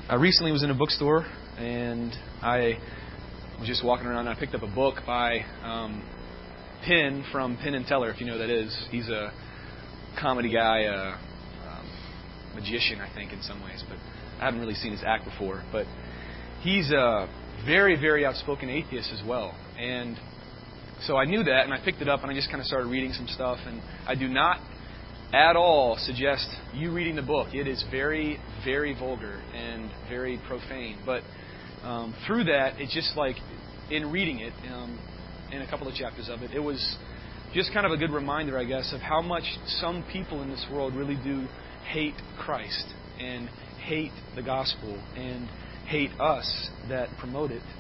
I recently was in a bookstore, and I was just walking around, and I picked up a book by Penn from Penn and Teller, if you know who that is. He's a comedy guy, magician, I think, in some ways, but I haven't really seen his act before. But he's a very, very outspoken atheist as well. And so I knew that, and I picked it up, and I just kind of started reading some stuff. And I do not at all suggest you reading the book. It is very, very vulgar and very profane. But through that, it's just like, in reading it, in a couple of chapters of it, it was just kind of a good reminder, I guess, of how much some people in this world really do hate Christ and hate the gospel and hate us that promote it.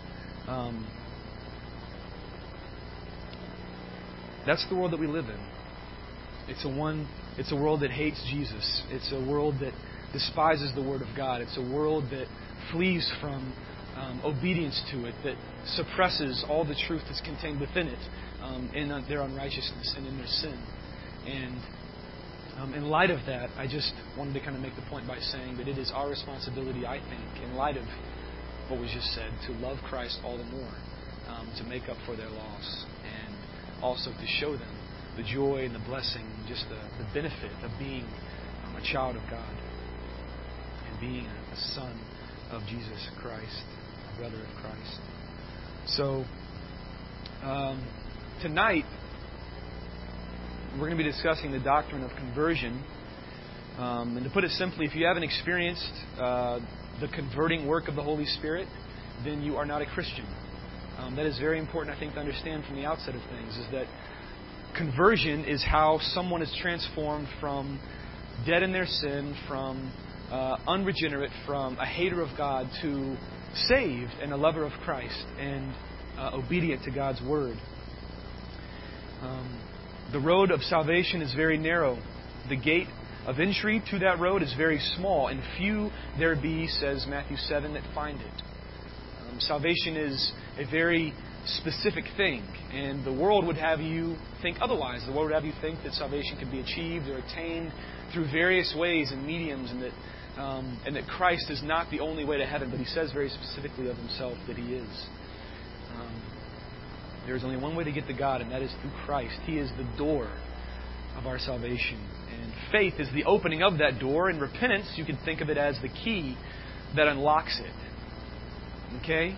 That's the world that we live in. It's a world that hates Jesus. It's a world that despises the Word of God. It's a world that flees from obedience to it, that suppresses all the truth that's contained within it in their unrighteousness and in their sin. And in light of that, I just wanted to kind of make the point by saying that it is our responsibility, I think, in light of what was just said, to love Christ all the more, to make up for their loss, and also to show them the joy and the blessing, just the benefit of being a child of God and being a son of Jesus Christ, a brother of Christ. So, tonight, we're going to be discussing the doctrine of conversion. And to put it simply, if you haven't experienced the converting work of the Holy Spirit, then you are not a Christian. That is very important, I think, to understand from the outset of things, is that conversion is how someone is transformed from dead in their sin, from unregenerate, from a hater of God, to saved and a lover of Christ and obedient to God's Word. The road of salvation is very narrow. The gate of entry to that road is very small, and few there be, says Matthew 7, that find it. Salvation is a very specific thing, and the world would have you think otherwise. The world would have you think that salvation can be achieved or attained through various ways and mediums, and that Christ is not the only way to heaven, but He says very specifically of Himself that He is. There is only one way to get to God, and that is through Christ. He is the door of our salvation. And faith is the opening of that door, and repentance, you can think of it as the key that unlocks it. Okay?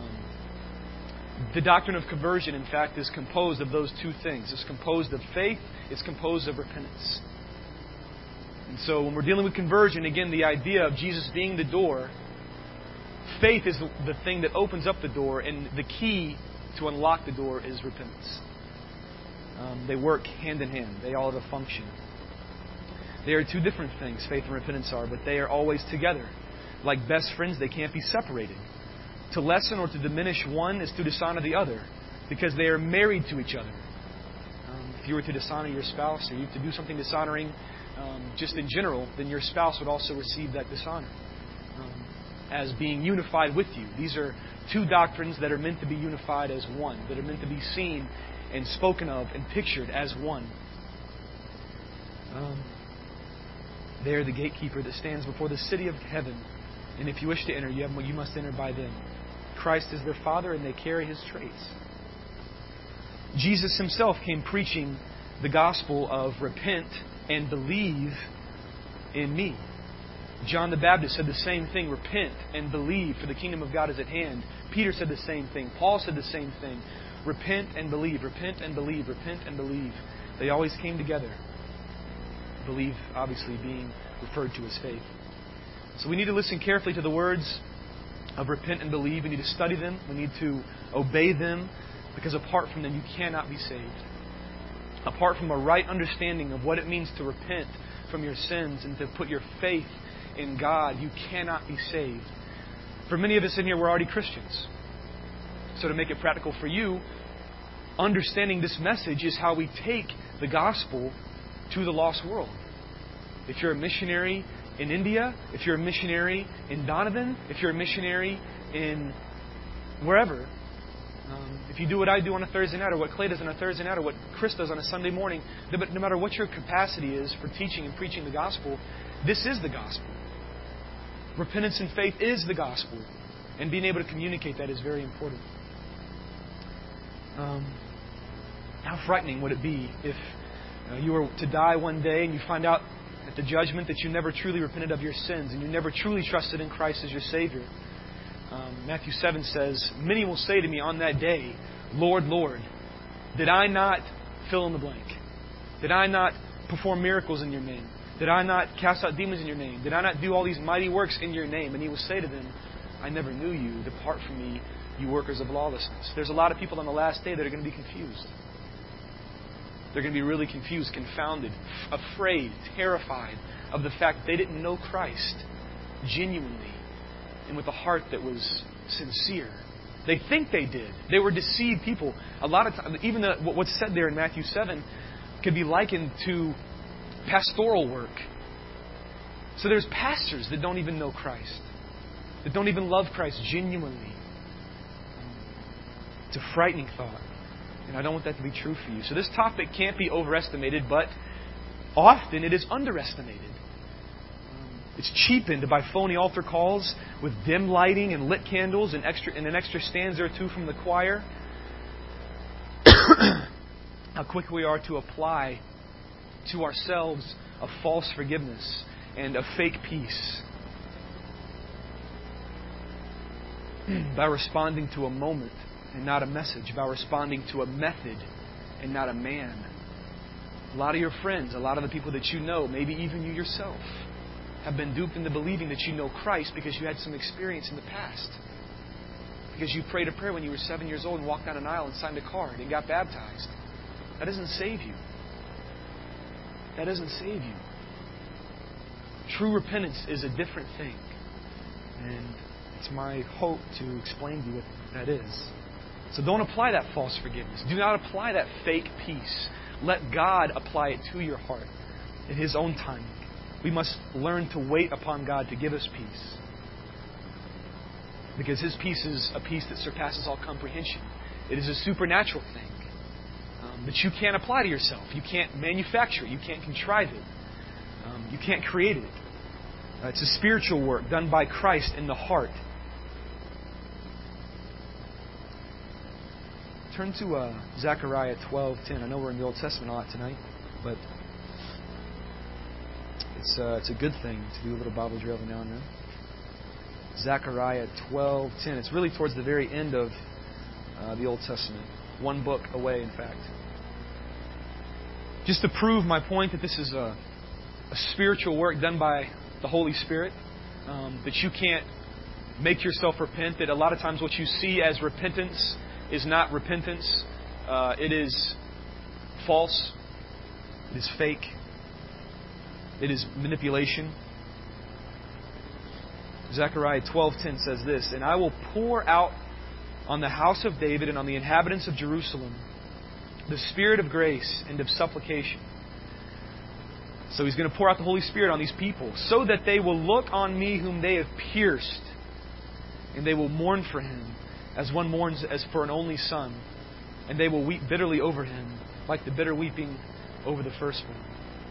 The doctrine of conversion, in fact, is composed of those two things. It's composed of faith, it's composed of repentance. And so when we're dealing with conversion, again, the idea of Jesus being the door, faith is the thing that opens up the door, and the key to unlock the door is repentance. They work hand in hand. They all have a function. They are two different things, faith and repentance are, but they are always together. Like best friends, they can't be separated. To lessen or to diminish one is to dishonor the other, because they are married to each other. If you were to dishonor your spouse, or you to do something dishonoring just in general, then your spouse would also receive that dishonor as being unified with you. These are two doctrines that are meant to be unified as one, that are meant to be seen and spoken of and pictured as one. They are the gatekeeper that stands before the city of heaven, and if you wish to enter, you must enter by them. Christ is their Father, and they carry His traits. Jesus Himself came preaching the gospel of repent and believe in Me. John the Baptist said the same thing, repent and believe, for the kingdom of God is at hand. Peter said the same thing. Paul said the same thing. Repent and believe, repent and believe, repent and believe. They always came together. Believe, obviously, being referred to as faith. So we need to listen carefully to the words of repent and believe. We need to study them. We need to obey them, because apart from them, you cannot be saved. Apart from a right understanding of what it means to repent from your sins and to put your faith in God, you cannot be saved. For many of us in here, we're already Christians. So to make it practical for you, understanding this message is how we take the gospel to the lost world. If you're a missionary in India, if you're a missionary in Donovan, if you're a missionary in wherever, if you do what I do on a Thursday night, or what Clay does on a Thursday night, or what Chris does on a Sunday morning, no matter what your capacity is for teaching and preaching the gospel, this is the gospel. Repentance and faith is the gospel. And being able to communicate that is very important. How frightening would it be if you were to die one day and you find out at the judgment that you never truly repented of your sins and you never truly trusted in Christ as your Savior. Matthew 7 says, "Many will say to me on that day, 'Lord, Lord, did I not fill in the blank? Did I not perform miracles in your name? Did I not cast out demons in your name? Did I not do all these mighty works in your name?' And He will say to them, 'I never knew you. Depart from me, you workers of lawlessness.'" There's a lot of people on the last day that are going to be confused. They're going to be really confused, confounded, afraid, terrified of the fact that they didn't know Christ genuinely and with a heart that was sincere. They think they did. They were deceived people. A lot of times, even what's said there in Matthew 7 could be likened to pastoral work. So there's pastors that don't even know Christ, that don't even love Christ genuinely. It's a frightening thought. And I don't want that to be true for you. So this topic can't be overestimated, but often it is underestimated. It's cheapened by phony altar calls with dim lighting and lit candles and an extra stanza or two from the choir. How quick we are to apply to ourselves a false forgiveness and a fake peace by responding to a moment and not a message, by responding to a method and not a man. A lot of your friends, a lot of the people that you know, maybe even you yourself, have been duped into believing that you know Christ because you had some experience in the past. Because you prayed a prayer when you were 7 years old and walked down an aisle and signed a card and got baptized. That doesn't save you. That doesn't save you. True repentance is a different thing. And it's my hope to explain to you what that is. So don't apply that false forgiveness. Do not apply that fake peace. Let God apply it to your heart in His own timing. We must learn to wait upon God to give us peace. Because His peace is a peace that surpasses all comprehension. It is a supernatural thing that you can't apply to yourself. You can't manufacture it. You can't contrive it. You can't create it. It's a spiritual work done by Christ in the heart. Turn to Zechariah 12:10. I know we're in the Old Testament a lot tonight, but it's a good thing to do a little Bible drill every now and then. Zechariah 12:10. It's really towards the very end of the Old Testament. One book away, in fact. Just to prove my point that this is a spiritual work done by the Holy Spirit, that you can't make yourself repent, that a lot of times what you see as repentance is not repentance. It is false. It is fake. It is manipulation. Zechariah 12:10 says this, "And I will pour out on the house of David and on the inhabitants of Jerusalem the Spirit of grace and of supplication." So He's going to pour out the Holy Spirit on these people so that they will look on me whom they have pierced, and they will mourn for Him as one mourns as for an only son, and they will weep bitterly over Him like the bitter weeping over the firstborn.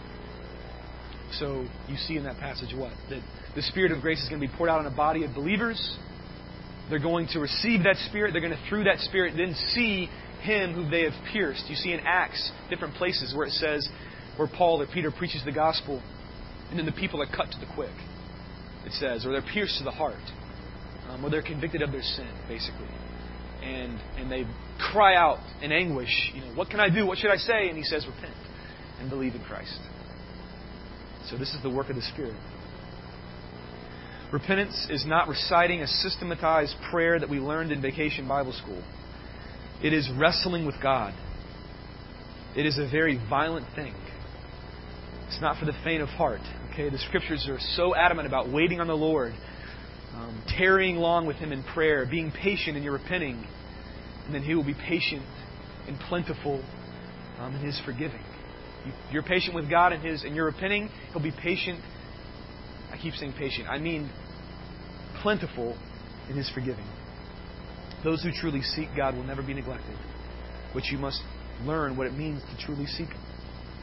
So you see in that passage what? That the Spirit of grace is going to be poured out on a body of believers. They're going to receive that Spirit. They're going to, through that Spirit, then see Him whom they have pierced. You see in Acts, different places where it says, where Paul or Peter preaches the gospel, and then the people are cut to the quick, it says, or they're pierced to the heart, or they're convicted of their sin, basically. And they cry out in anguish, what can I do? What should I say? And he says, repent and believe in Christ. So this is the work of the Spirit. Repentance is not reciting a systematized prayer that we learned in vacation Bible school. It is wrestling with God. It is a very violent thing. It's not for the faint of heart. Okay, the Scriptures are so adamant about waiting on the Lord, tarrying along with Him in prayer, being patient in your repenting, and then He will be patient and plentiful in His forgiving. You're patient with God and you're repenting, He'll be patient. I keep saying patient. I mean plentiful in His forgiving. Those who truly seek God will never be neglected, but you must learn what it means to truly seek Him.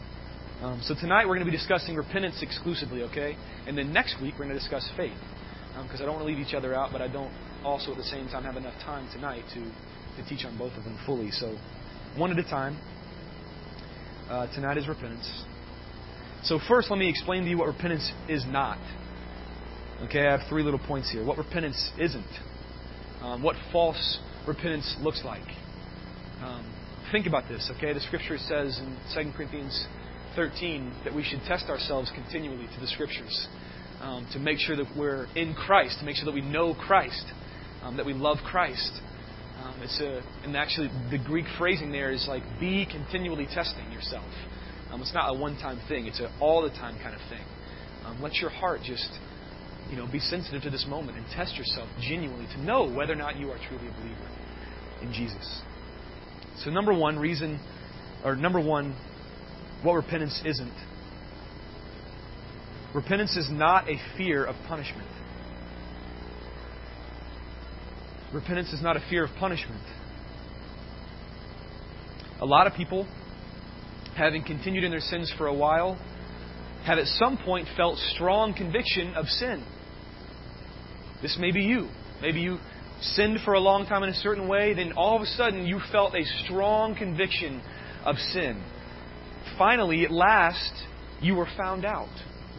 So tonight we're going to be discussing repentance exclusively, okay? And then next week we're going to discuss faith. because I don't want to leave each other out, but I don't also at the same time have enough time tonight to teach on both of them fully. So one at a time. Tonight is repentance. So first, let me explain to you what repentance is not. Okay, I have 3 little points here. What repentance isn't. What false repentance looks like. Think about this, okay? The Scripture says in 2 Corinthians 13 that we should test ourselves continually to the Scriptures to make sure that we're in Christ, to make sure that we know Christ, that we love Christ. And actually, the Greek phrasing there is like, be continually testing yourself. It's not a one-time thing. It's an all-the-time kind of thing. Let your heart just, be sensitive to this moment and test yourself genuinely to know whether or not you are truly a believer in Jesus. So number one, what repentance isn't. Repentance is not a fear of punishment. Repentance is not a fear of punishment. A lot of people, having continued in their sins for a while, have at some point felt strong conviction of sin. This may be you. Maybe you sinned for a long time in a certain way, then all of a sudden you felt a strong conviction of sin. Finally, at last, you were found out.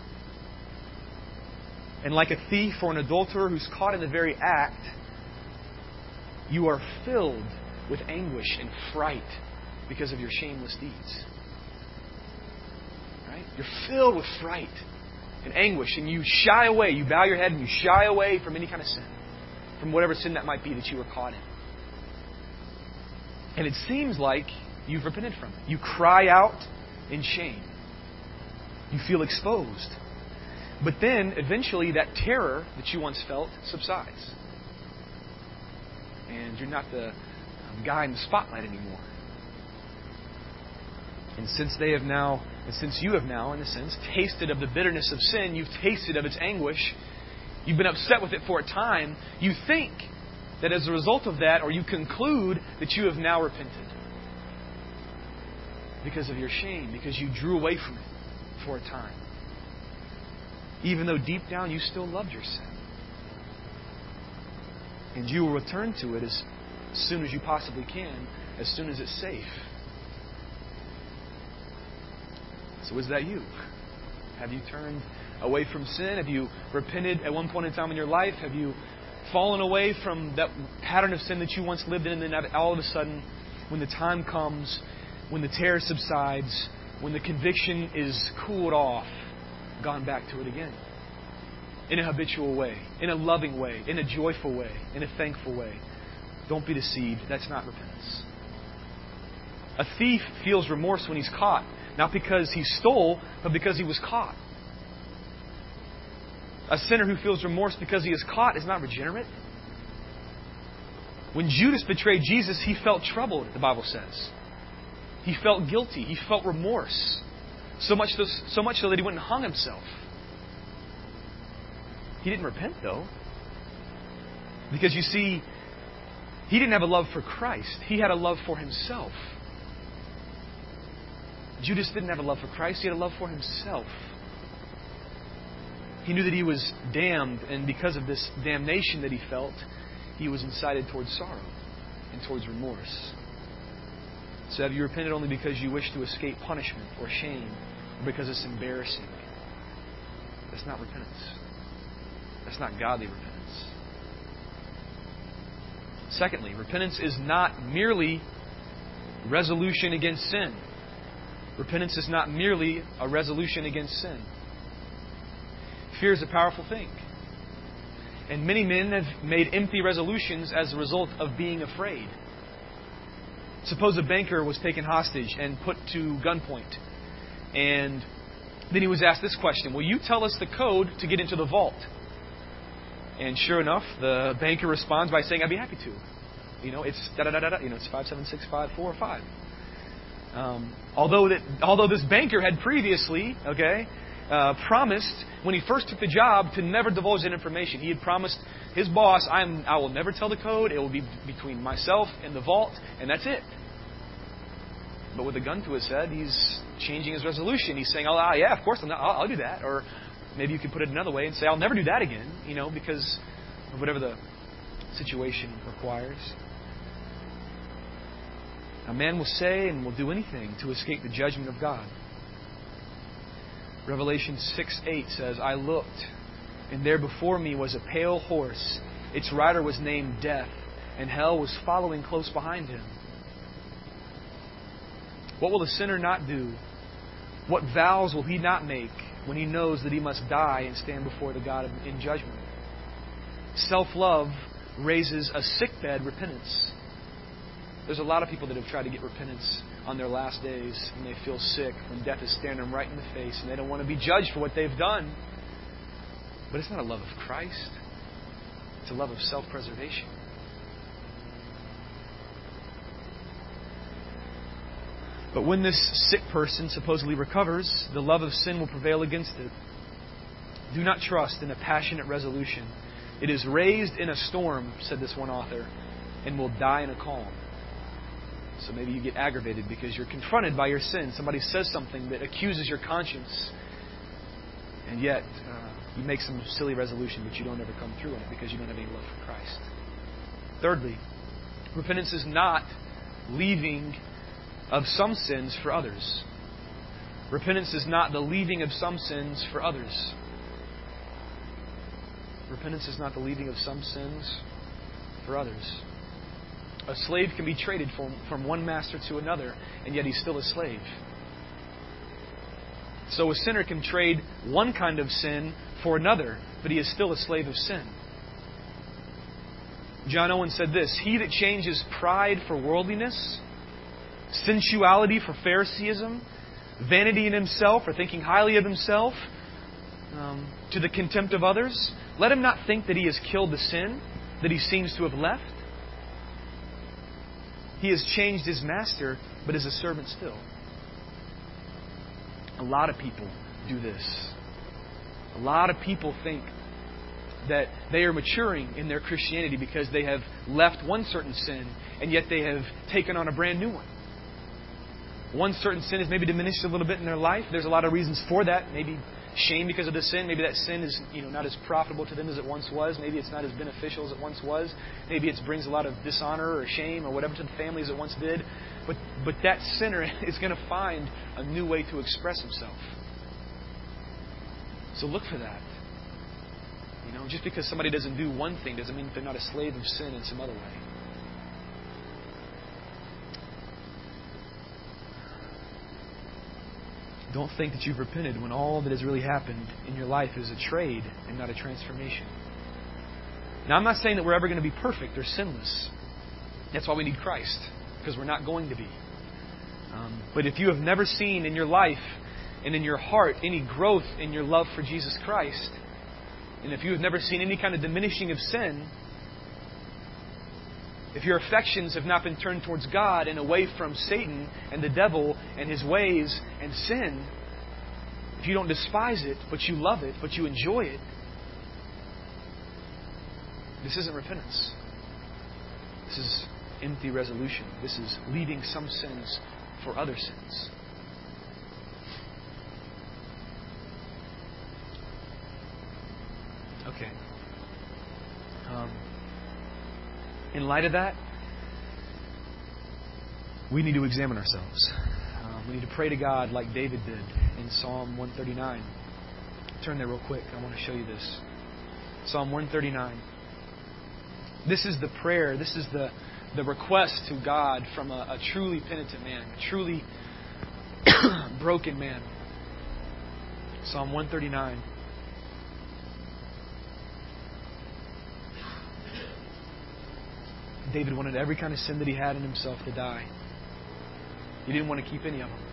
And like a thief or an adulterer who's caught in the very act, you are filled with anguish and fright because of your shameless deeds. Right? You're filled with fright and anguish, and you shy away. You bow your head and you shy away from any kind of sin, from whatever sin that might be that you were caught in. And it seems like you've repented from it. You cry out in shame. You feel exposed. But then, eventually, that terror that you once felt subsides. And you're not the guy in the spotlight anymore. And since you have now, in a sense, tasted of the bitterness of sin, you've tasted of its anguish, you've been upset with it for a time, you think that as a result of that, or you conclude that you have now repented. Because of your shame, because you drew away from it for a time. Even though deep down you still loved your sin. And you will return to it as soon as you possibly can, as soon as it's safe. So is that you? Have you turned away from sin? Have you repented at one point in time in your life? Have you fallen away from that pattern of sin that you once lived in, and then all of a sudden, when the time comes, when the terror subsides, when the conviction is cooled off, gone back to it again? In a habitual way, in a loving way, in a joyful way, in a thankful way. Don't be deceived. That's not repentance. A thief feels remorse when he's caught, not because he stole, but because he was caught. A sinner who feels remorse because he is caught is not regenerate. When Judas betrayed Jesus, he felt troubled, the Bible says. He felt guilty. He felt remorse. So much so that he went and hung himself. He didn't repent, though. Because you see, he didn't have a love for Christ. He had a love for himself. Judas didn't have a love for Christ. He had a love for himself. He knew that he was damned, and because of this damnation that he felt, he was incited towards sorrow and towards remorse. So have you repented only because you wish to escape punishment or shame, or because it's embarrassing? That's not repentance. That's not godly repentance. Secondly, repentance is not merely resolution against sin. Repentance is not merely a resolution against sin. Fear is a powerful thing. And many men have made empty resolutions as a result of being afraid. Suppose a banker was taken hostage and put to gunpoint. And then he was asked this question: will you tell us the code to get into the vault? And sure enough, the banker responds by saying, I'd be happy to. It's da-da-da-da-da. It's 5765445. Although this banker had previously, promised when he first took the job to never divulge that information. He had promised his boss, I will never tell the code. It will be between myself and the vault, and that's it. But with a gun to his head, he's changing his resolution. He's saying, yeah, of course, I'll do that. Or maybe you could put it another way and say, I'll never do that again, because of whatever the situation requires. A man will say and will do anything to escape the judgment of God. Revelation 6:8 says, I looked, and there before me was a pale horse. Its rider was named Death, and hell was following close behind him. What will the sinner not do? What vows will he not make when he knows that he must die and stand before the God in judgment? Self-love raises a sickbed repentance. There's a lot of people that have tried to get repentance on their last days when they feel sick, when death is staring them right in the face, and they don't want to be judged for what they've done. But it's not a love of Christ. It's a love of self-preservation. But when this sick person supposedly recovers, the love of sin will prevail against it. Do not trust in a passionate resolution. It is raised in a storm, said this one author, and will die in a calm. So maybe you get aggravated because you're confronted by your sin. Somebody says something that accuses your conscience, and yet you make some silly resolution, but you don't ever come through on it because you don't have any love for Christ. Thirdly, repentance is not leaving of some sins for others. Repentance is not the leaving of some sins for others. Repentance is not the leaving of some sins for others. A slave can be traded from one master to another, and yet he's still a slave. So a sinner can trade one kind of sin for another, but he is still a slave of sin. John Owen said this, He that changes pride for worldliness, sensuality for Phariseeism, vanity in himself or thinking highly of himself, to the contempt of others, let him not think that he has killed the sin that he seems to have left. He has changed his master, but is a servant still. A lot of people do this. A lot of people think that they are maturing in their Christianity because they have left one certain sin, and yet they have taken on a brand new one. One certain sin has maybe diminished a little bit in their life. There's a lot of reasons for that. Maybe shame because of the sin. Maybe that sin is not as profitable to them as it once was. Maybe it's not as beneficial as it once was. Maybe it brings a lot of dishonor or shame or whatever to the family as it once did. But that sinner is going to find a new way to express himself. So look for that. Just because somebody doesn't do one thing doesn't mean that they're not a slave of sin in some other way. Don't think that you've repented when all that has really happened in your life is a trade and not a transformation. Now, I'm not saying that we're ever going to be perfect or sinless. That's why we need Christ, because we're not going to be. But if you have never seen in your life and in your heart any growth in your love for Jesus Christ, and if you have never seen any kind of diminishing of sin, if your affections have not been turned towards God and away from Satan and the devil and his ways and sin, if you don't despise it, but you love it, but you enjoy it, this isn't repentance. This is empty resolution. This is leaving some sins for other sins. Okay. In light of that, we need to examine ourselves. We need to pray to God like David did in Psalm 139. Turn there real quick. I want to show you this. Psalm 139. This is the prayer. This is the request to God from a truly penitent man, a truly broken man. Psalm 139. David wanted every kind of sin that he had in himself to die. He didn't want to keep any of them.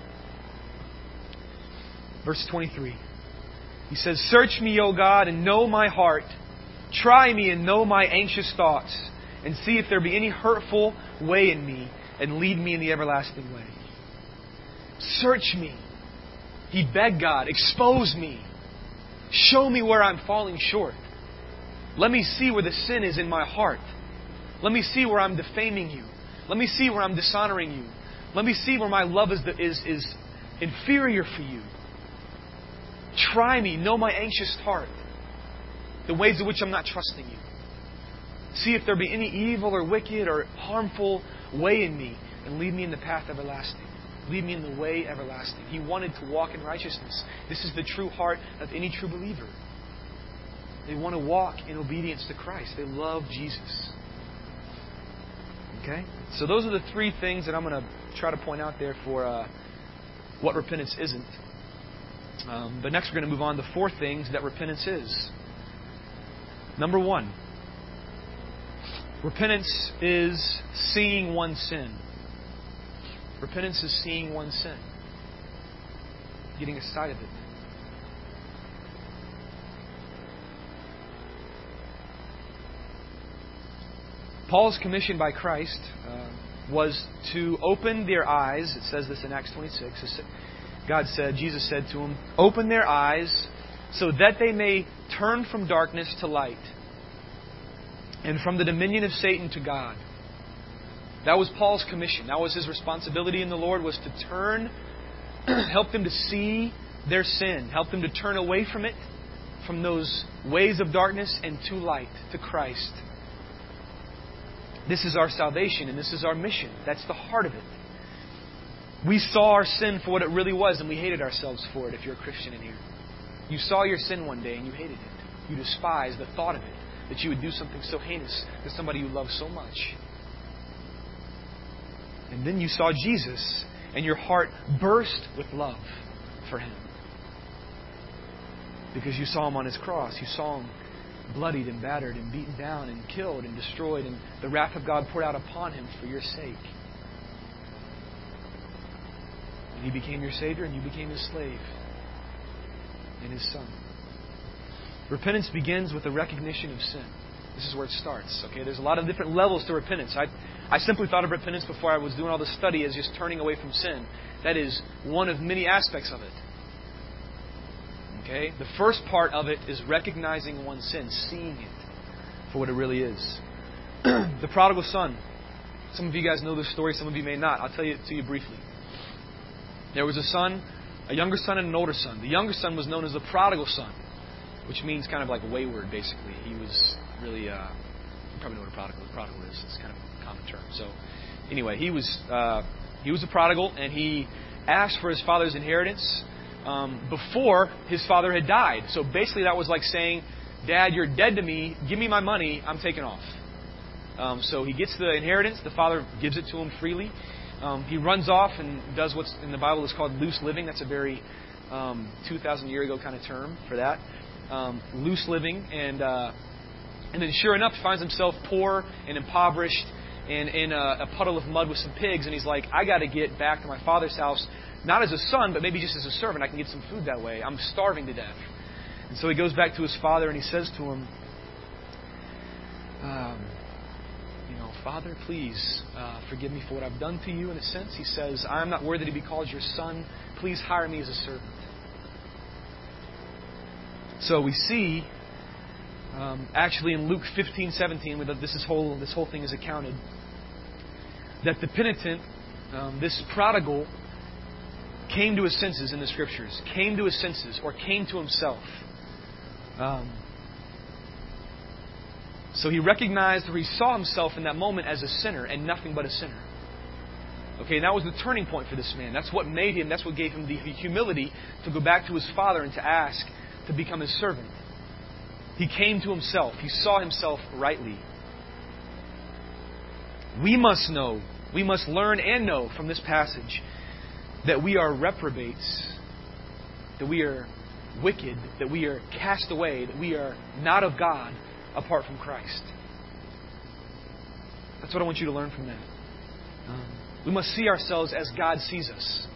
Verse 23. He says, Search me, O God, and know my heart. Try me and know my anxious thoughts, and see if there be any hurtful way in me, and lead me in the everlasting way. Search me. He begged God, expose me. Show me where I'm falling short. Let me see where the sin is in my heart. Let me see where I'm defaming you. Let me see where I'm dishonoring you. Let me see where my love is inferior for you. Try me. Know my anxious heart. The ways in which I'm not trusting you. See if there be any evil or wicked or harmful way in me, and lead me in the path everlasting. Lead me in the way everlasting. He wanted to walk in righteousness. This is the true heart of any true believer. They want to walk in obedience to Christ. They love Jesus. Okay? So those are the three things that I'm going to try to point out there for what repentance isn't. But next we're going to move on to 4 things that repentance is. Number 1. Repentance is seeing one's sin. Repentance is seeing one's sin. Getting a sight of it. Paul's commission by Christ was to open their eyes. It says this in Acts 26. Jesus said to him, "Open their eyes so that they may turn from darkness to light and from the dominion of Satan to God." That was Paul's commission. That was his responsibility in the Lord, was to turn, help them to see their sin, help them to turn away from it, from those ways of darkness, and to light, to Christ. This is our salvation and this is our mission. That's the heart of it. We saw our sin for what it really was, and we hated ourselves for it if you're a Christian in here. You saw your sin one day and you hated it. You despised the thought of it, that you would do something so heinous to somebody you love so much. And then you saw Jesus, and your heart burst with love for Him. Because you saw Him on His cross. You saw Him bloodied and battered and beaten down and killed and destroyed, and the wrath of God poured out upon Him for your sake. And He became your Savior, and you became His slave and His Son. Repentance begins with a recognition of sin. This is where it starts. Okay, there's a lot of different levels to repentance. I simply thought of repentance before I was doing all this study as just turning away from sin. That is one of many aspects of it. Okay, the first part of it is recognizing one's sin, seeing it for what it really is. The prodigal son. Some of you guys know this story. Some of you may not. I'll tell it to you briefly. There was a son, a younger son, and an older son. The younger son was known as the prodigal son, which means kind of like wayward, basically. He was really, you probably know what a prodigal is. It's kind of a common term. So, anyway, he was a prodigal, and he asked for his father's inheritance before his father had died. So basically, that was like saying, "Dad, you're dead to me. Give me my money. I'm taking off." So he gets the inheritance. The father gives it to him freely. He runs off and does what's in the Bible is called loose living. That's a very 2,000 year ago kind of term for that. Loose living, and then sure enough, finds himself poor and impoverished and in a puddle of mud with some pigs, and he's like, "I got to get back to my father's house, not as a son, but maybe just as a servant. I can get some food that way. I'm starving to death." And so he goes back to his father and he says to him, "Father, please forgive me for what I've done to you." In a sense, he says, "I'm not worthy to be called your son. Please hire me as a servant." So we see, actually in Luke 15:17, where this whole thing is accounted, that the penitent, this prodigal, came to his senses in the Scriptures, came to his senses, or came to himself. So he recognized, or he saw himself in that moment as a sinner and nothing but a sinner. Okay, and that was the turning point for this man. That's what made him, that's what gave him the humility to go back to his father and to ask to become his servant. He came to himself. He saw himself rightly. We must know, we must learn and know from this passage that we are reprobates, that we are wicked, that we are cast away, that we are not of God apart from Christ. That's what I want you to learn from that. We must see ourselves as God sees us.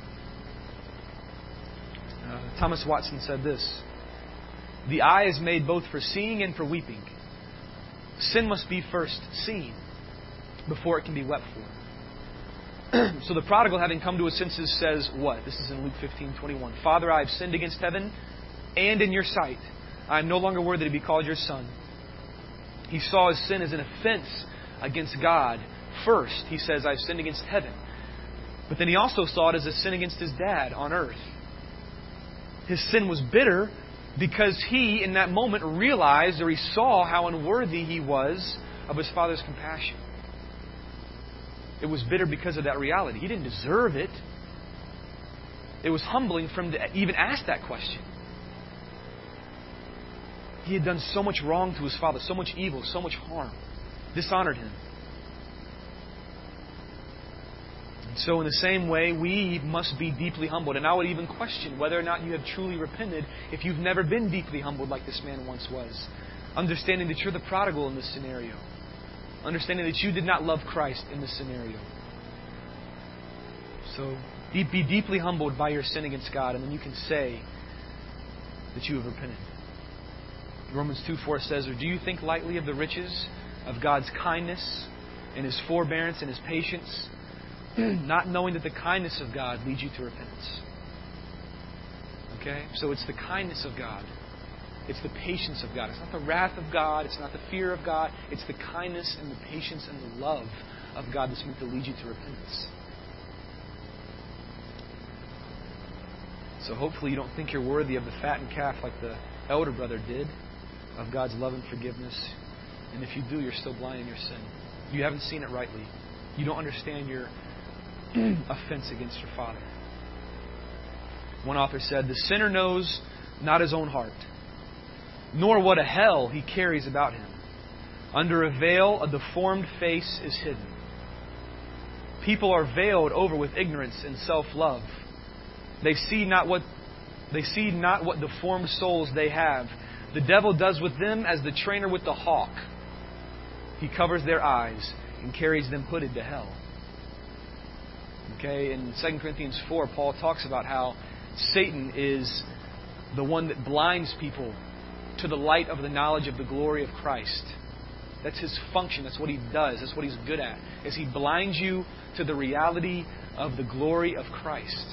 Thomas Watson said this: "The eye is made both for seeing and for weeping. Sin must be first seen before it can be wept for." So the prodigal, having come to his senses, says what? This is in Luke 15:21. "Father, I have sinned against heaven and in your sight. I am no longer worthy to be called your son." He saw his sin as an offense against God. First, he says, "I've sinned against heaven." But then he also saw it as a sin against his dad on earth. His sin was bitter because he, in that moment, realized or he saw how unworthy he was of his Father's compassion. It was bitter because of that reality. He didn't deserve it. It was humbling for him to even ask that question. He had done so much wrong to his Father, so much evil, so much harm, dishonored Him. And so in the same way, we must be deeply humbled. And I would even question whether or not you have truly repented if you've never been deeply humbled like this man once was. Understanding that you're the prodigal in this scenario. Understanding that you did not love Christ in this scenario. So be deeply humbled by your sin against God, and then you can say that you have repented. Romans 2:4 says, "Or do you think lightly of the riches of God's kindness and His forbearance and His patience, not knowing that the kindness of God leads you to repentance?" Okay? So it's the kindness of God. It's the patience of God. It's not the wrath of God. It's not the fear of God. It's the kindness and the patience and the love of God that's meant to lead you to repentance. So hopefully you don't think you're worthy of the fattened calf like the elder brother did, of God's love and forgiveness. And if you do, you're still blind in your sin. You haven't seen it rightly. You don't understand your offense against your Father. One author said, "The sinner knows not his own heart, nor what a hell he carries about him. Under a veil, a deformed face is hidden. People are veiled over with ignorance and self-love. They see not what deformed souls they have. The devil does with them as the trainer with the hawk. He covers their eyes and carries them hooded to hell." Okay, in 2 Corinthians 4, Paul talks about how Satan is the one that blinds people to the light of the knowledge of the glory of Christ. That's his function. That's what he does. That's what he's good at. Is he blinds you to the reality of the glory of Christ.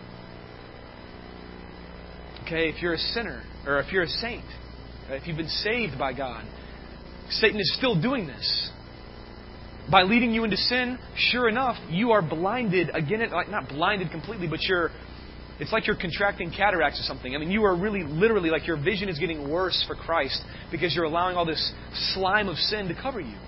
Okay, if you're a sinner, or if you're a saint, if you've been saved by God, Satan is still doing this. By leading you into sin, sure enough, you are blinded again. Not blinded completely, but it's like you're contracting cataracts or something. I mean, you are really, literally, like your vision is getting worse for Christ because you're allowing all this slime of sin to cover you.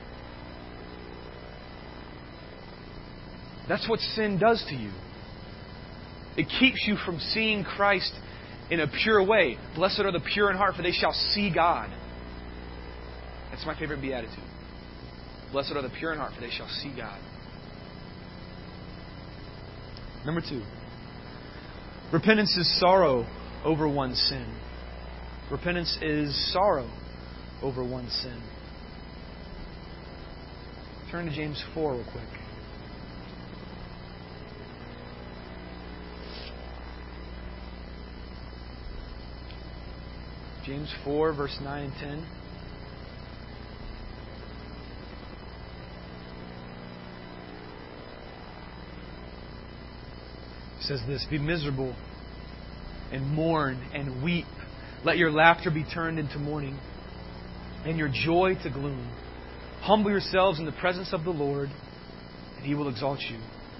That's what sin does to you. It keeps you from seeing Christ in a pure way. Blessed are the pure in heart, for they shall see God. That's my favorite beatitude. Blessed are the pure in heart, for they shall see God. Number 2. Repentance is sorrow over one's sin. Repentance is sorrow over one's sin. Turn to James 4 real quick. James 4, verse 9 and 10. It says this, "Be miserable and mourn and weep. Let your laughter be turned into mourning and your joy to gloom. Humble yourselves in the presence of the Lord, and He will exalt you."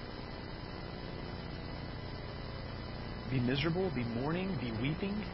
Be miserable, be mourning, be weeping.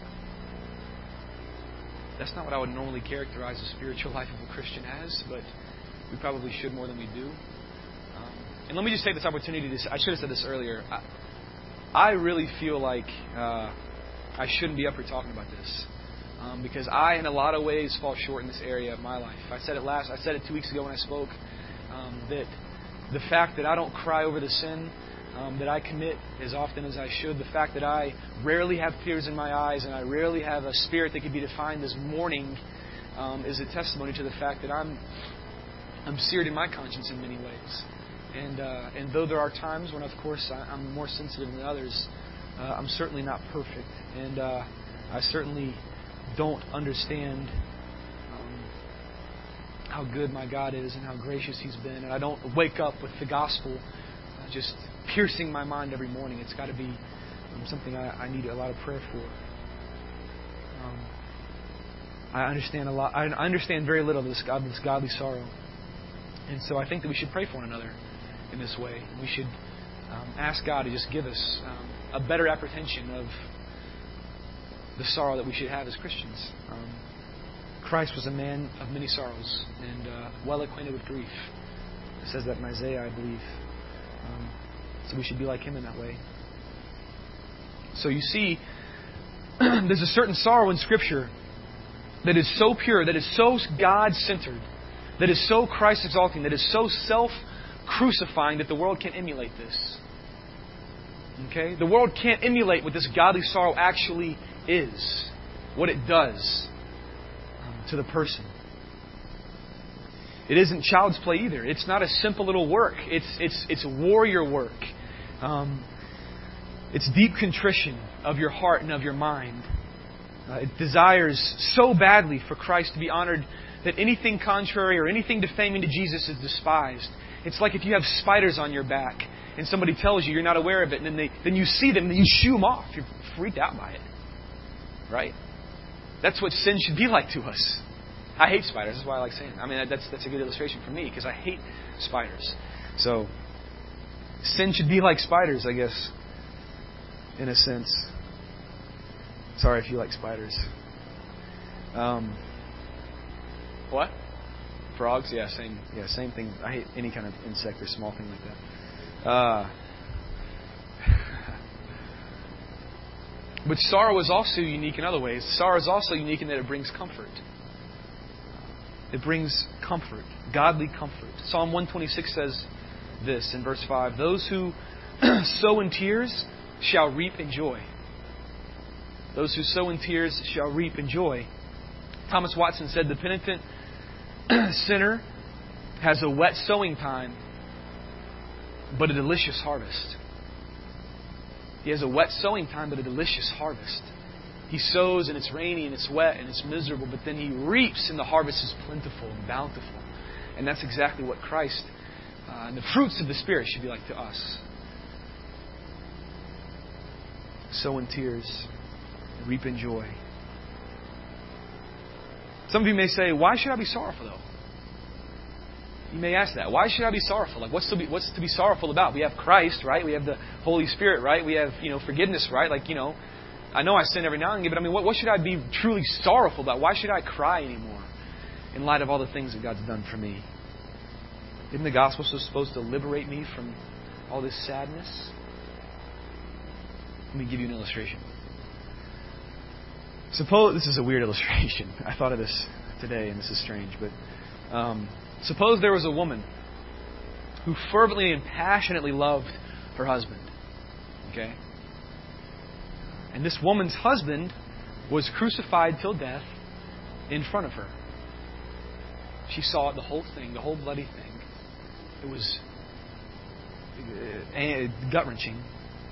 That's not what I would normally characterize the spiritual life of a Christian as, but we probably should more than we do. And let me just take this opportunity I should have said this earlier. I really feel like I shouldn't be up here talking about this. Because I, in a lot of ways, fall short in this area of my life. I said it 2 weeks ago when I spoke, that the fact that I don't cry over the sin that I commit as often as I should, the fact that I rarely have tears in my eyes and I rarely have a spirit that could be defined as mourning, is a testimony to the fact that I'm seared in my conscience in many ways. And though there are times when, of course, I'm more sensitive than others, I'm certainly not perfect. And I certainly don't understand how good my God is and how gracious He's been. And I don't wake up with the gospel just piercing my mind every morning. It's got to be something I need a lot of prayer for. I understand a lot. I understand very little of this godly sorrow. And so I think that we should pray for one another in this way. We should ask God to just give us a better apprehension the sorrow that we should have as Christians. Christ was a man of many sorrows and well acquainted with grief. It says that in Isaiah, I believe. So we should be like Him in that way. So you see, there's a certain sorrow in Scripture that is so pure, that is so God-centered, that is so Christ-exalting, that is so self-crucifying that the world can't emulate this. Okay? The world can't emulate what this godly sorrow actually is, what it does to the person. It isn't child's play either. It's not a simple little work. It's warrior work. It's deep contrition of your heart and of your mind. It desires so badly for Christ to be honored that anything contrary or anything defaming to Jesus is despised. It's like if you have spiders on your back and somebody tells you you're not aware of it, and then you see them and you shoo them off. You're freaked out by it. Right? That's what sin should be like to us. I hate spiders. That's why I like saying it. I mean, that's a good illustration for me because I hate spiders. So, sin should be like spiders, I guess, in a sense. Sorry if you like spiders. What? Frogs? Yeah, same thing. I hate any kind of insect or small thing like that. But sorrow is also unique in other ways. Sorrow is also unique in that it brings comfort. It brings comfort, godly comfort. Psalm 126 says this in verse 5, "Those who sow in tears shall reap in joy." Those who sow in tears shall reap in joy. Thomas Watson said the penitent sinner has a wet sowing time, but a delicious harvest. He has a wet sowing time, but a delicious harvest. He sows and it's rainy and it's wet and it's miserable, but then he reaps and the harvest is plentiful and bountiful. And that's exactly what Christ and the fruits of the Spirit should be like to us. Sow in tears, reap in joy. Some of you may say, why should I be sorrowful though? You may ask that. Why should I be sorrowful? Like, what's to be sorrowful about? We have Christ, right? We have the Holy Spirit, right? We have, forgiveness, right? Like, I know I sin every now and again, but I mean, what should I be truly sorrowful about? Why should I cry anymore in light of all the things that God's done for me? Isn't the gospel supposed to liberate me from all this sadness? Let me give you an illustration. Suppose, this is a weird illustration. I thought of this today, and this is strange, but suppose there was a woman who fervently and passionately loved her husband. Okay? And this woman's husband was crucified till death in front of her. She saw it, the whole thing, the whole bloody thing. It was gut-wrenching.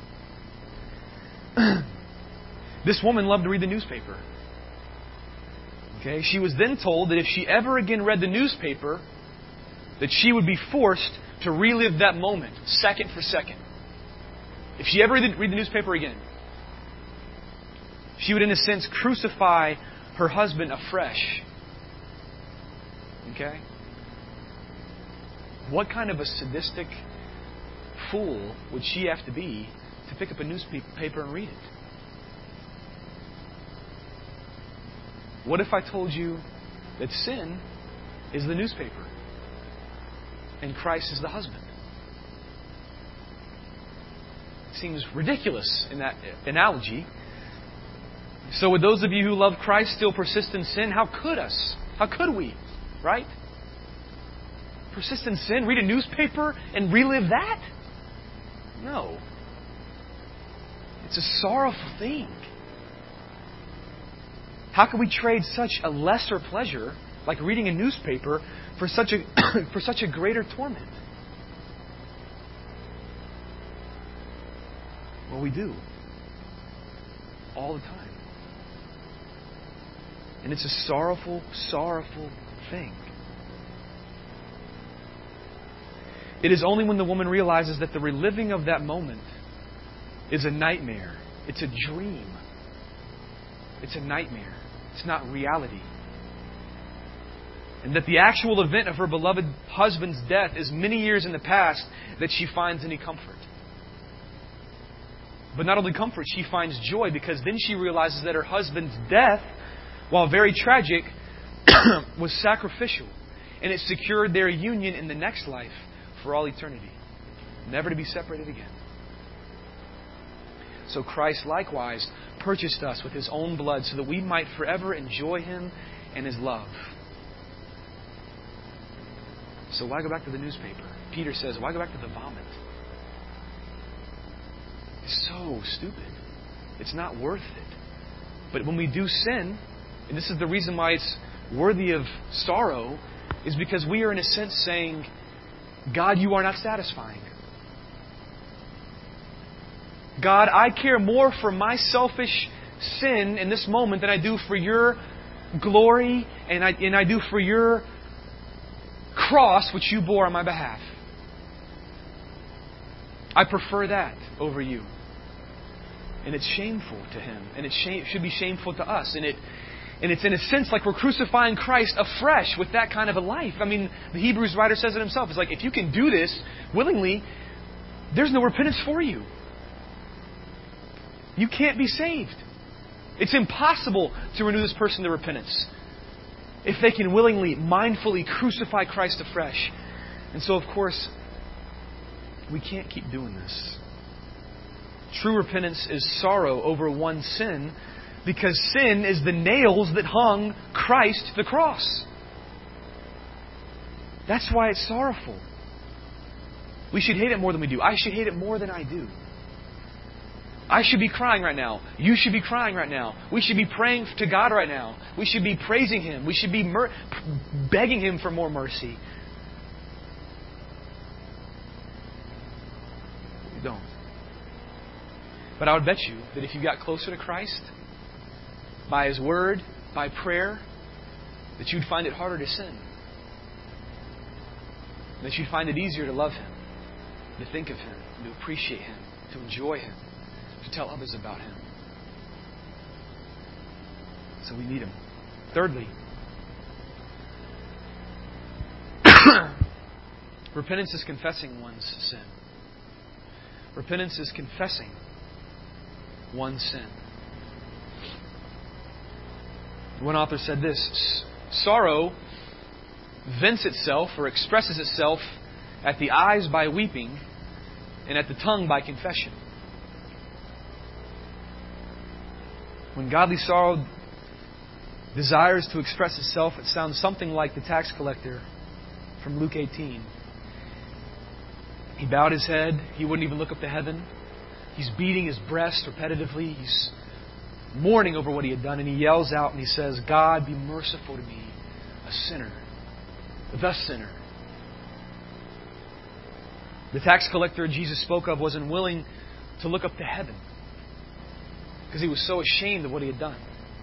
This woman loved to read the newspaper. Okay? She was then told that if she ever again read the newspaper, that she would be forced to relive that moment, second for second. If she ever read the newspaper again, she would, in a sense, crucify her husband afresh. Okay? What kind of a sadistic fool would she have to be to pick up a newspaper and read it? What if I told you that sin is the newspaper and Christ is the husband? It seems ridiculous in that analogy. So would those of you who love Christ still persist in sin? How could us? How could we? Right? Persist in sin? Read a newspaper and relive that? No. It's a sorrowful thing. How can we trade such a lesser pleasure, like reading a newspaper, for such a greater torment? Well, we do. All the time. And it's a sorrowful, sorrowful thing. It is only when the woman realizes that the reliving of that moment is a nightmare. It's a dream. It's a nightmare. It's not reality. And that the actual event of her beloved husband's death is many years in the past that she finds any comfort. But not only comfort, she finds joy, because then she realizes that her husband's death, while very tragic, was sacrificial. And it secured their union in the next life for all eternity, never to be separated again. So Christ likewise purchased us with His own blood so that we might forever enjoy Him and His love. So why go back to the newspaper? Peter says, why go back to the vomit? It's so stupid. It's not worth it. But when we do sin, and this is the reason why it's worthy of sorrow, is because we are in a sense saying, God, you are not satisfying. God, I care more for my selfish sin in this moment than I do for your glory and I do for your cross which you bore on my behalf. I prefer that over you. And it's shameful to Him. And it should be shameful to us. And it's in a sense like we're crucifying Christ afresh with that kind of a life. I mean, the Hebrews writer says it himself. It's like, if you can do this willingly, there's no repentance for you. You can't be saved. It's impossible to renew this person to repentance if they can willingly, mindfully crucify Christ afresh. And so, of course, we can't keep doing this. True repentance is sorrow over one's sin, because sin is the nails that hung Christ to the cross. That's why it's sorrowful. We should hate it more than we do. I should hate it more than I do. I should be crying right now. You should be crying right now. We should be praying to God right now. We should be praising Him. We should be begging Him for more mercy. We don't. But I would bet you that if you got closer to Christ, by His Word, by prayer, that you'd find it harder to sin. That you'd find it easier to love Him, to think of Him, to appreciate Him, to enjoy Him, to tell others about Him. So we need Him. Thirdly, repentance is confessing one's sin. Repentance is confessing one's sin. One author said this: sorrow vents itself or expresses itself at the eyes by weeping and at the tongue by confession. When godly sorrow desires to express itself, it sounds something like the tax collector from Luke 18. He bowed his head. He wouldn't even look up to heaven. He's beating his breast repetitively. He's mourning over what he had done. And he yells out and he says, God, be merciful to me, a sinner. The sinner. The tax collector Jesus spoke of wasn't willing to look up to heaven because he was so ashamed of what he had done.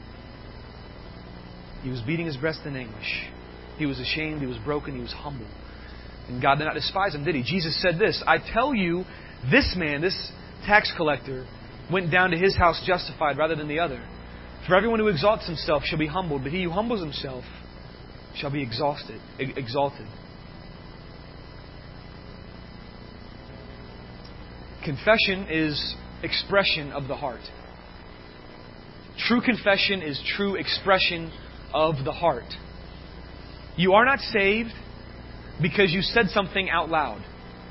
He was beating his breast in anguish. He was ashamed. He was broken. He was humble. And God did not despise him, did He? Jesus said this: I tell you, this man, this tax collector, went down to his house justified rather than the other. For everyone who exalts himself shall be humbled, but he who humbles himself shall be exalted. Confession is expression of the heart. True confession is true expression of the heart. You are not saved because you said something out loud.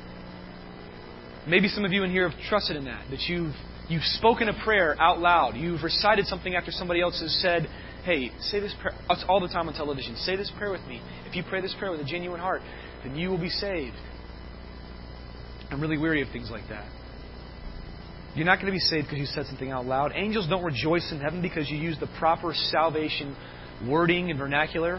Maybe some of you in here have trusted in that you've spoken a prayer out loud. You've recited something after somebody else has said, hey, say this prayer. It's all the time on television. Say this prayer with me. If you pray this prayer with a genuine heart, then you will be saved. I'm really weary of things like that. You're not going to be saved because you said something out loud. Angels don't rejoice in heaven because you use the proper salvation wording and vernacular.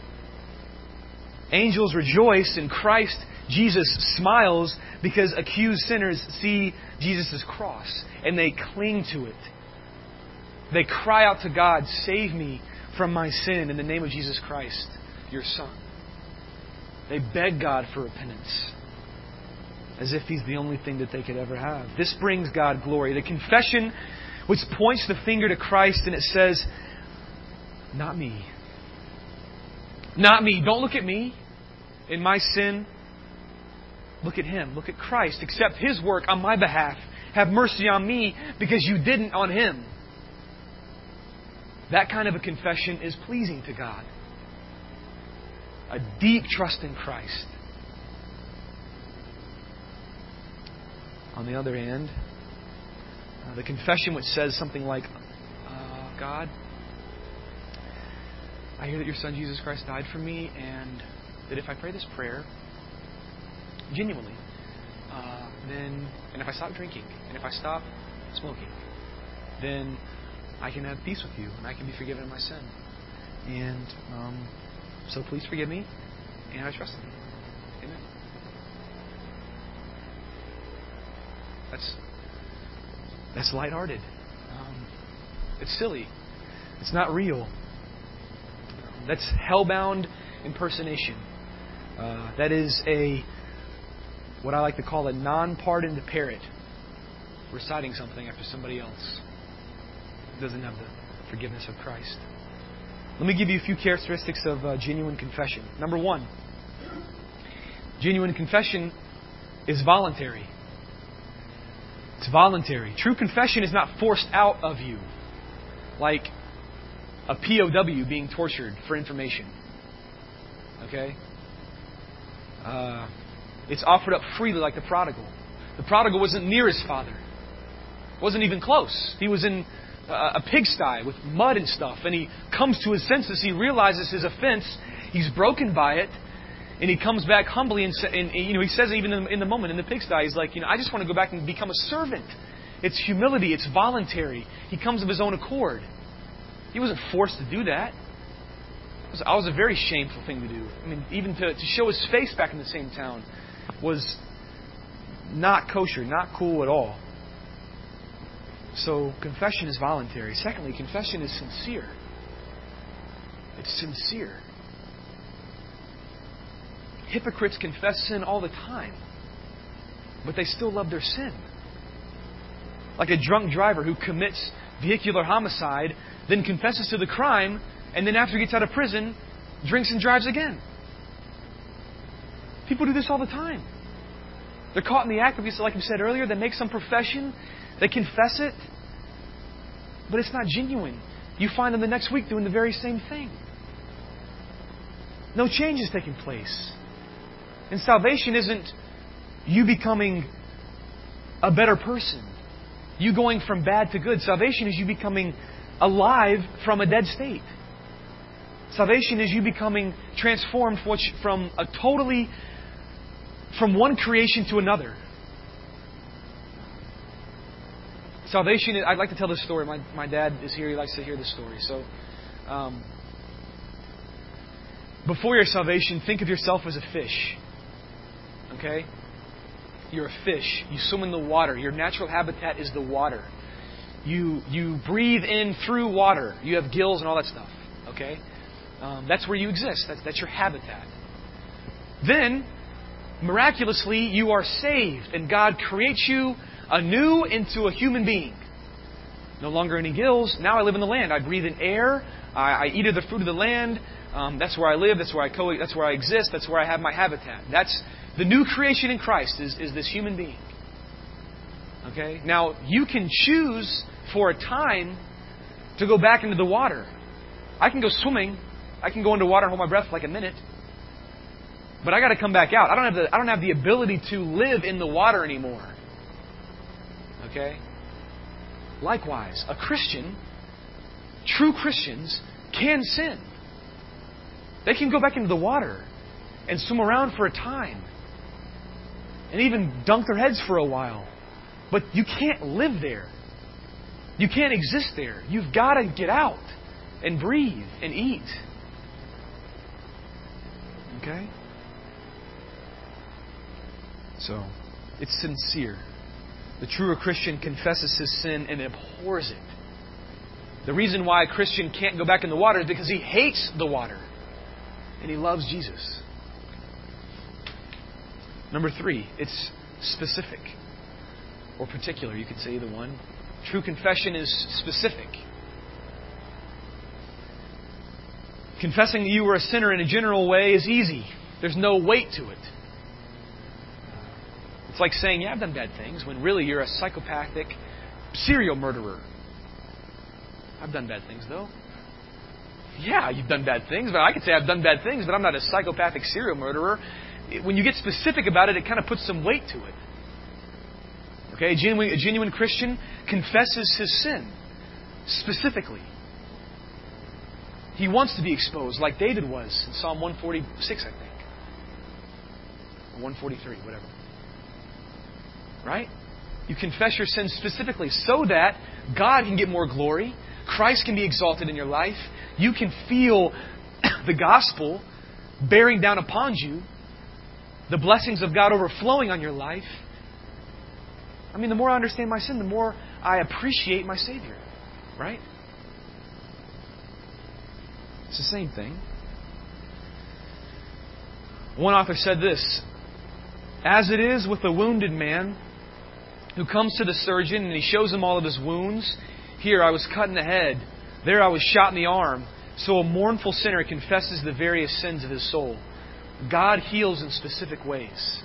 Angels rejoice in Christ. Jesus smiles because accused sinners see Jesus' cross and they cling to it. They cry out to God, save me from my sin in the name of Jesus Christ, your Son. They beg God for repentance as if He's the only thing that they could ever have. This brings God glory. The confession which points the finger to Christ and it says, not me. Not me. Don't look at me in my sin. Look at Him. Look at Christ. Accept His work on my behalf have mercy on me because you didn't on him. That kind of a confession is pleasing to God. A deep trust in Christ. On the other hand, the confession which says something like, God, I hear that your Son Jesus Christ died for me, and that if I pray this prayer genuinely, and if I stop drinking, and if I stop smoking, then I can have peace with you, and I can be forgiven of my sin. And so please forgive me, and I trust in you. Amen. That's lighthearted. It's silly. It's not real. That's hellbound impersonation. That is what I like to call a non-pardoned parrot reciting something after somebody else who doesn't have the forgiveness of Christ. Let me give you a few characteristics of genuine confession. Number one, genuine confession is voluntary. It's voluntary. True confession is not forced out of you, like a POW being tortured for information. Okay? It's offered up freely like the prodigal. The prodigal wasn't near his father. Wasn't even close. He was in a pigsty with mud and stuff. And he comes to his senses. He realizes his offense. He's broken by it. And he comes back humbly and he says even in the moment in the pigsty, he's like, I just want to go back and become a servant. It's humility. It's voluntary. He comes of his own accord. He wasn't forced to do that. It was a very shameful thing to do. I mean, even to show his face back in the same town was not kosher, not cool at all. So confession is voluntary. Secondly, confession is sincere. It's sincere. Hypocrites confess sin all the time, but they still love their sin. Like a drunk driver who commits vehicular homicide, then confesses to the crime, and then after he gets out of prison, drinks and drives again. People do this all the time. They're caught in the act, like we said earlier, they make some profession, they confess it, but it's not genuine. You find them the next week doing the very same thing. No change is taking place. And salvation isn't you becoming a better person, you going from bad to good. Salvation is you becoming alive from a dead state. Salvation is you becoming transformed from one creation to another. Salvation, I'd like to tell this story. My dad is here. He likes to hear this story. So, before your salvation, think of yourself as a fish. Okay? You're a fish. You swim in the water. Your natural habitat is the water. You breathe in through water. You have gills and all that stuff. Okay? That's where you exist. That's your habitat. Then, miraculously, you are saved, and God creates you anew into a human being. No longer any gills. Now I live in the land. I breathe in air. I eat of the fruit of the land. That's where I live. That's where I exist. That's where I have my habitat. That's the new creation in Christ is this human being. Okay? Now, you can choose for a time to go back into the water. I can go swimming. I can go into water and hold my breath for like a minute. But I got to come back out. I don't have the ability to live in the water anymore. Okay? Likewise, a Christian, true Christians, can sin. They can go back into the water and swim around for a time. And even dunk their heads for a while. But you can't live there. You can't exist there. You've got to get out and breathe and eat. Okay? So, it's sincere. The truer Christian confesses his sin and abhors it. The reason why a Christian can't go back in the water is because he hates the water. And he loves Jesus. Number 3, it's specific. Or particular, you could say either one. True confession is specific. Confessing that you were a sinner in a general way is easy. There's no weight to it. It's like saying, yeah, I've done bad things, when really you're a psychopathic serial murderer. I've done bad things, though. Yeah, you've done bad things, but I could say I've done bad things, but I'm not a psychopathic serial murderer. When you get specific about it, it kind of puts some weight to it. Okay, a genuine Christian confesses his sin specifically. He wants to be exposed, like David was in Psalm 146, I think. Or 143, whatever. Right? You confess your sins specifically so that God can get more glory. Christ can be exalted in your life. You can feel the gospel bearing down upon you. The blessings of God overflowing on your life. I mean, the more I understand my sin, the more I appreciate my Savior. Right? It's the same thing. One author said this: as it is with a wounded man who comes to the surgeon and he shows him all of his wounds. Here I was cut in the head. There I was shot in the arm. So a mournful sinner confesses the various sins of his soul. God heals in specific ways.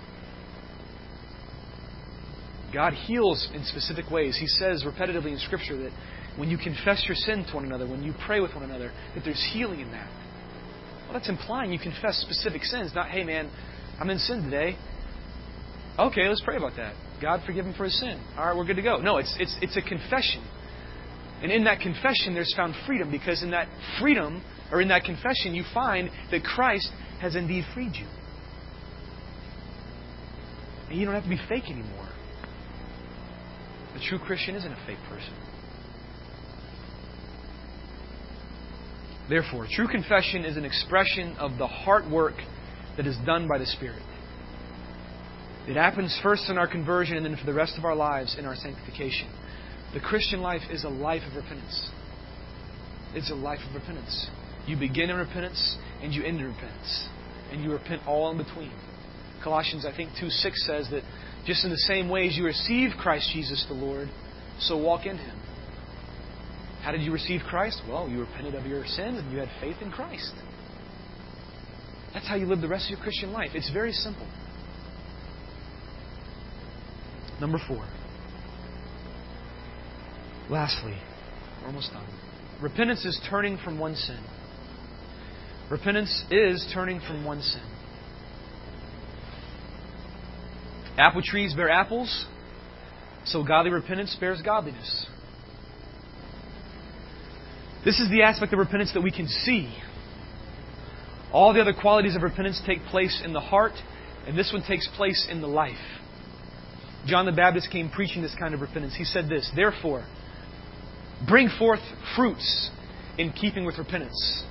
God heals in specific ways. He says repetitively in Scripture that when you confess your sin to one another, when you pray with one another, that there's healing in that. Well, that's implying you confess specific sins, not, hey man, I'm in sin today. Okay, let's pray about that. God forgive him for his sin. All right, we're good to go. No, it's a confession. And in that confession, there's found freedom, because in that freedom, or in that confession, you find that Christ has indeed freed you. And you don't have to be fake anymore. The true Christian isn't a fake person. Therefore, true confession is an expression of the heart work that is done by the Spirit. It happens first in our conversion and then for the rest of our lives in our sanctification. The Christian life is a life of repentance. It's a life of repentance. You begin in repentance and you end in repentance. And you repent all in between. Colossians, I think, 2:6 says that just in the same way as you receive Christ Jesus the Lord, so walk in Him. How did you receive Christ? Well, you repented of your sins and you had faith in Christ. That's how you live the rest of your Christian life. It's very simple. Number 4. Lastly, we're almost done. Repentance is turning from one sin. Repentance is turning from one sin. Apple trees bear apples, so godly repentance bears godliness. This is the aspect of repentance that we can see. All the other qualities of repentance take place in the heart, and this one takes place in the life. John the Baptist came preaching this kind of repentance. He said this: therefore, bring forth fruits in keeping with repentance.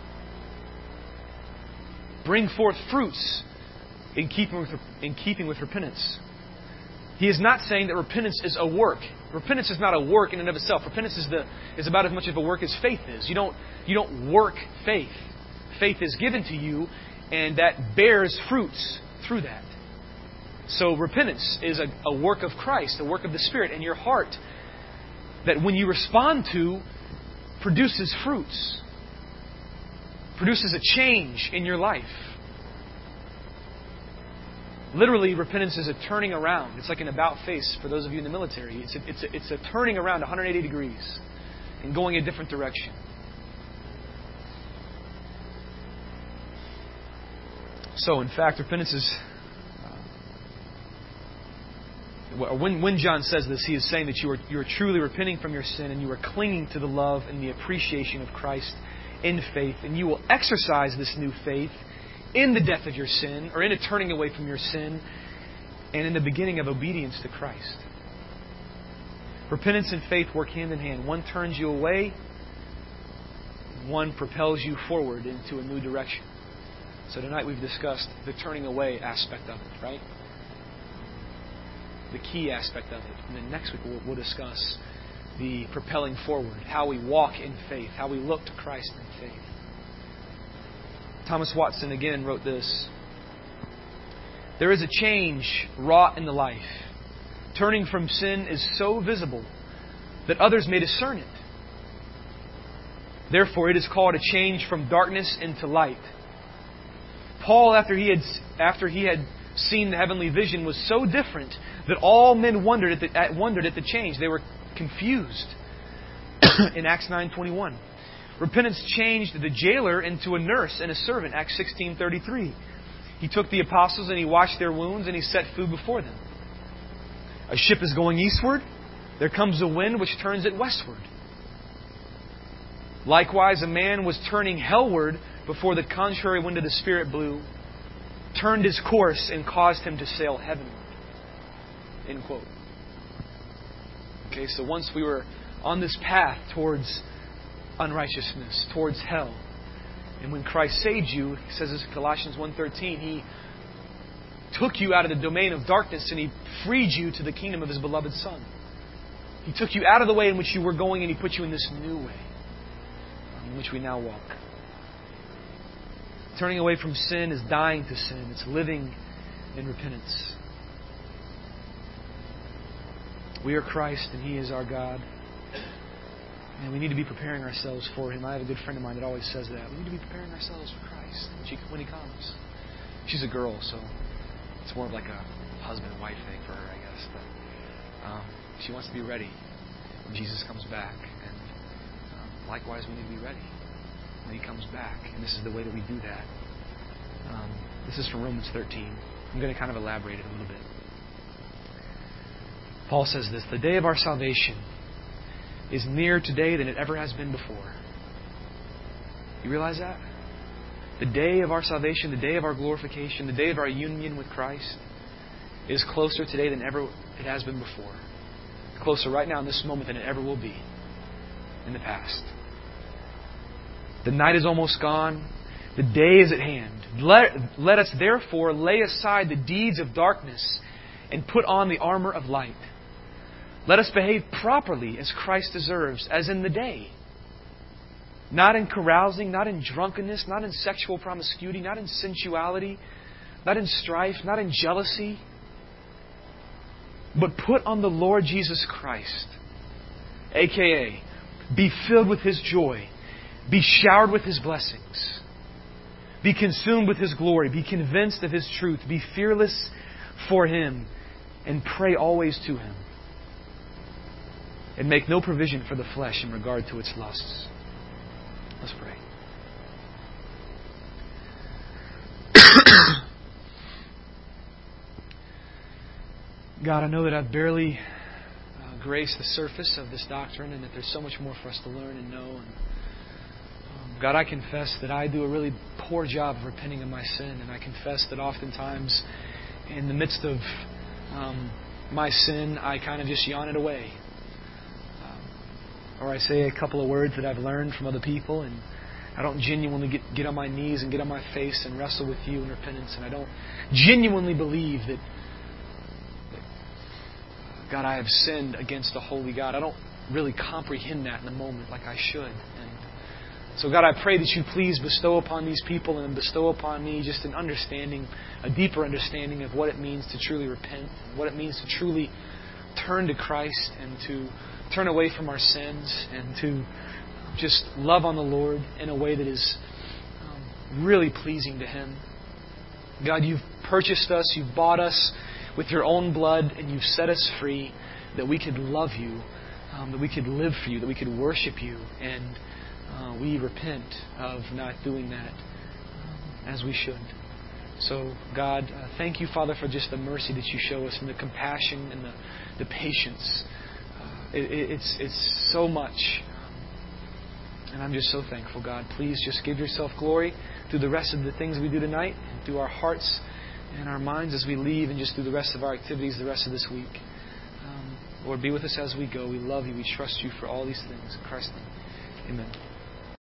Bring forth fruits in keeping with repentance. He is not saying that repentance is a work. Repentance is not a work in and of itself. Repentance is about as much of a work as faith is. You don't work faith. Faith is given to you, and that bears fruits through that. So repentance is a work of Christ, a work of the Spirit in your heart, that when you respond to, produces fruits. Produces a change in your life. Literally, repentance is a turning around. It's like an about face for those of you in the military. It's a turning around 180 degrees and going a different direction. So, in fact, repentance is... When John says this, he is saying that you are truly repenting from your sin and you are clinging to the love and the appreciation of Christ in faith. And you will exercise this new faith in the death of your sin, or in a turning away from your sin, and in the beginning of obedience to Christ. Repentance and faith work hand in hand. One turns you away, one propels you forward into a new direction. So tonight we've discussed the turning away aspect of it, right? The key aspect of it. And then next week we'll discuss the propelling forward, how we walk in faith, how we look to Christ in faith. Thomas Watson again wrote this: there is a change wrought in the life. Turning from sin is so visible that others may discern it. Therefore, it is called a change from darkness into light. Paul, after he had seen the heavenly vision was so different that all men wondered at the change. They were confused. In Acts 9:21. Repentance changed the jailer into a nurse and a servant. Acts 16:33. He took the apostles and He washed their wounds and He set food before them. A ship is going eastward. There comes a wind which turns it westward. Likewise, a man was turning hellward before the contrary wind of the Spirit blew, turned his course, and caused him to sail heavenward. End quote. Okay, so once we were on this path towards unrighteousness, towards hell, and when Christ saved you, He says this in Colossians 1:13, He took you out of the domain of darkness and He freed you to the kingdom of His beloved Son. He took you out of the way in which you were going and He put you in this new way in which we now walk. Turning away from sin is dying to sin. It's living in repentance. We are Christ and He is our God. And we need to be preparing ourselves for Him. I have a good friend of mine that always says that. We need to be preparing ourselves for Christ when He comes. She's a girl, so it's more of like a husband and wife thing for her, I guess. But she wants to be ready when Jesus comes back. And likewise, we need to be ready when He comes back. And this is the way that we do that. This is from Romans 13. I'm going to kind of elaborate it a little bit. Paul says this: the day of our salvation is nearer today than it ever has been before. You realize that? The day of our salvation, the day of our glorification, the day of our union with Christ is closer today than ever it has been before. Closer right now in this moment than it ever will be in the past. The night is almost gone. The day is at hand. Let us therefore lay aside the deeds of darkness and put on the armor of light. Let us behave properly as Christ deserves, as in the day. Not in carousing, not in drunkenness, not in sexual promiscuity, not in sensuality, not in strife, not in jealousy. But put on the Lord Jesus Christ, a.k.a. be filled with His joy, be showered with His blessings, be consumed with His glory, be convinced of His truth, be fearless for Him, and pray always to Him. And make no provision for the flesh in regard to its lusts. Let's pray. God, I know that I've barely graced the surface of this doctrine and that there's so much more for us to learn and know. And God, I confess that I do a really poor job of repenting of my sin, and I confess that oftentimes in the midst of my sin, I kind of just yawn it away. Or I say a couple of words that I've learned from other people, and I don't genuinely get on my knees and get on my face and wrestle with You in repentance, and I don't genuinely believe that God, I have sinned against a holy God. I don't really comprehend that in the moment like I should. And so God, I pray that You please bestow upon these people and bestow upon me just an understanding, a deeper understanding of what it means to truly repent, what it means to truly turn to Christ and to turn away from our sins and to just love on the Lord in a way that is really pleasing to Him. God, You've purchased us, You've bought us with Your own blood, and You've set us free that we could love You, that we could live for You, that we could worship You, and we repent of not doing that as we should. So, God, thank You, Father, for just the mercy that You show us and the compassion and the patience. It's so much. And I'm just so thankful, God. Please just give Yourself glory through the rest of the things we do tonight, and through our hearts and our minds as we leave, and just through the rest of our activities the rest of this week. Lord, be with us as we go. We love You. We trust You for all these things. In Christ's name, amen.